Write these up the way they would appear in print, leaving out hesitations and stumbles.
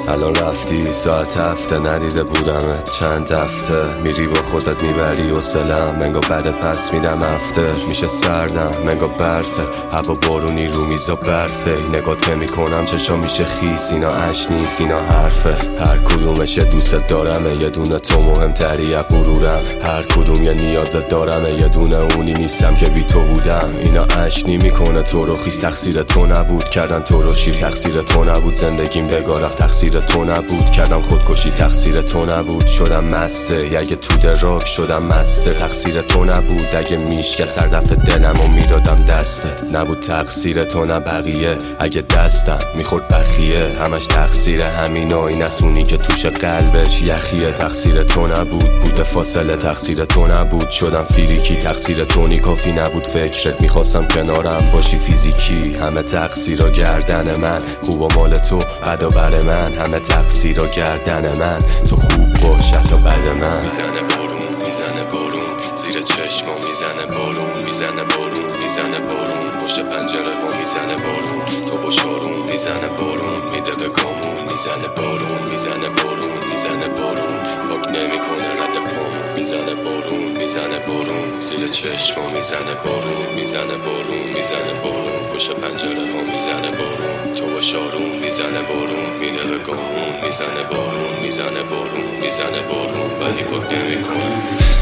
الان رفتی ساعت 7 ندیده بودمت چند هفته. میری با خودت میبری حوصله‌ام، انگار بعد پس میدم هفته. میشه سردم انگار برفه، هوا بارونی رو میزا برفه. نگات نمیکنم چشام میشه خیس، اینا اش نیست اینا حرفه. هر کدومش یه دوست دارمه، یه دونه تو مهمتری از غرورم. هر کدوم یه نیازت دارمه، یه دونه اونی نیستم که بی تو بودم. اینا اش نمیکنه تو رو خیس، تقصیر تو نبود کردن تو رو شیر. تقصیر تو نبود زندگیم بگاه رفت، تقصیر تو نبود کردم خودکشی. تقصیر تو نبود شدم مسته، اگه تو دراک شدم مسته. تقصیر تو نبود اگه میشکه سر دفع دلم و میدادم دستت. نبود تقصیر تو نه بقیه، اگه دستم میخورد بخیه. همش تقصیر همین و این اسونی که توش قلبش یخیه. تقصیر تو نبود بوده فاصله، تقصیر تو نبود شدم فیریکی. تقصیر تو نی کافی نبود فکرت، میخواستم کنارم باشی فیزیکی. همه تقصیرها گردن من، خوب و مال تو بدا بر من. همه تقصیرها گردن من، تو خوب باش حتی بد من. میزنه بارون میزنه بارون زیر چشمم، میزنه بارون میزنه بارون میزنه بارون پشت پنجره ها میزنه بارون. تو با شارون میزنه بارون میده به گامون. میزنه بارون میزنه بارون میزنه بارون پاک نمیکنه رد پامون. میزنه بارون میزنه بارون زیر چشمم، میزنه بارون میزنه بارون میزنه بارون پشت پنجره ها میزنه بارون. تو با شارون میزنه بارون میده به گامون. میزنه بارون میزنه بارون میزنه بارون ولی پاک نمیکنه.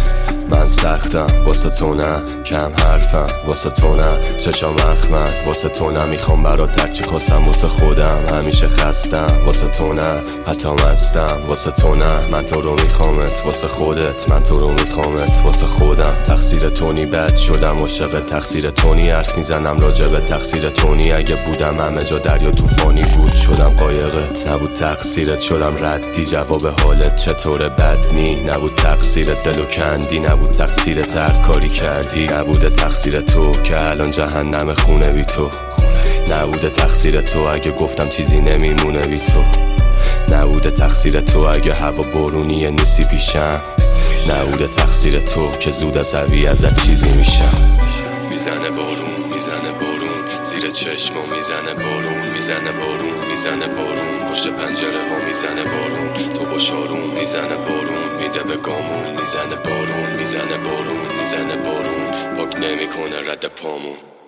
من سختم واسه تو نه، کم حرفم واسه تو نه، چشام اخمن واسه تو نه. میخوام برات هرچی خواستم واسه خودم، همیشه خستم واسه تو نه، حتی مستم واسه تو نه. من تو رو میخوامت واسه خودت، من تو رو میخوامت واسه خودم. تقصیر تونی بد شدم عاشقت، تقصیر تونی حرف میزنم راجبت. تقصیر تونی اگه بودم همه جا دریا طوفانی بود شدم قایقت. نبود تقصیرت شدم ردی، جواب حالت چطوره بد نی. نبود تقصیرت دلو کندی، نبود تقصیرت هر کاری کردی. نبوده تقصیر تو که الان جهنم خونه بی تو. نبوده تقصیر تو اگه گفتم چیزی نمیمونه بی تو. نبوده تقصیر تو اگه هوا بارونیه نیستی پیشم. نبوده تقصیر تو که زود از عصبی ازت چیزی میشم. میزنه بارون میزنه بارون زیر چشمم، میزنه بارون میزنه بارون میزنه بارون پشت پنجره ها میزنه بارون. تو با شارون میزنه بارون میده به گامون. میزنه بارون میزنه بارون میزنه بارون پاک نمیکنه رد پامون.